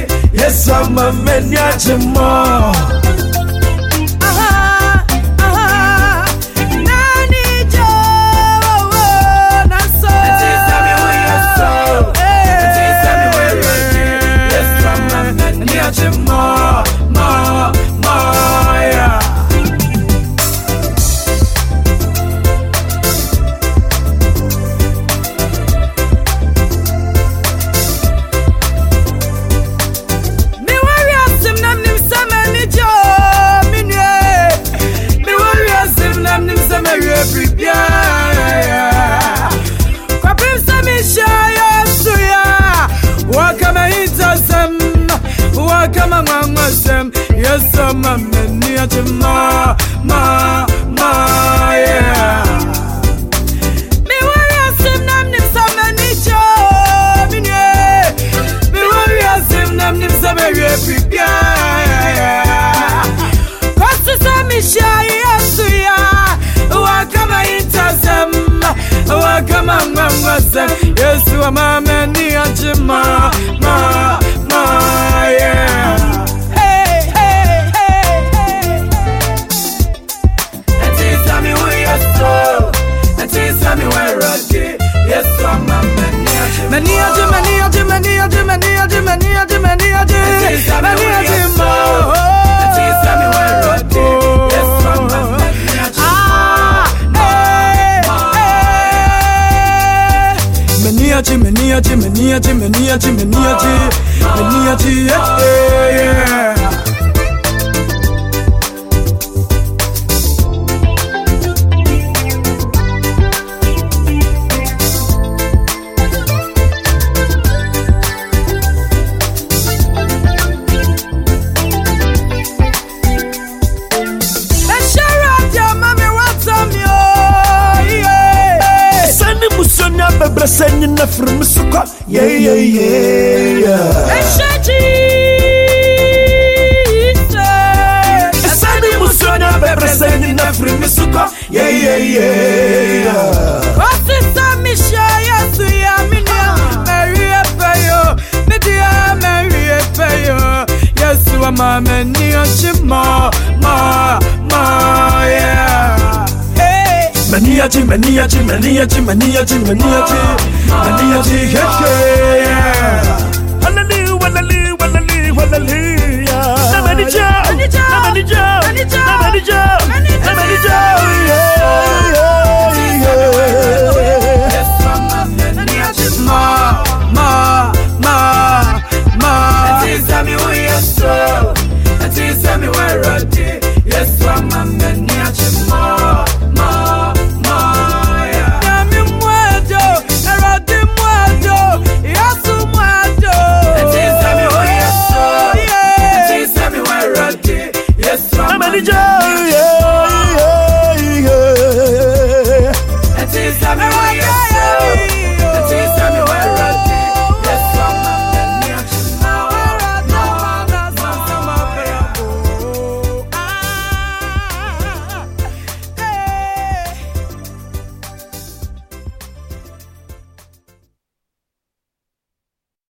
Yes, I'm a man, Yachimo. Yes, I'm a man, Yachimo, yeah. Me warriors him nam nim samani cho, me warriors him nam nim samari prepare. Kostu sami shai asuya, wakama itasem, wakama ngwasem. Yes, I'm a man, Yachimo, yeah. Yes, I'm a sending the from Suka, yeah. Sending Musona, representing the from Suka, yeah. What's this? Misha, to Yamina, Maria Payo, Media, Maria Payo, yes, to a mamma, near Chima, yeah. Maniachi, yeah.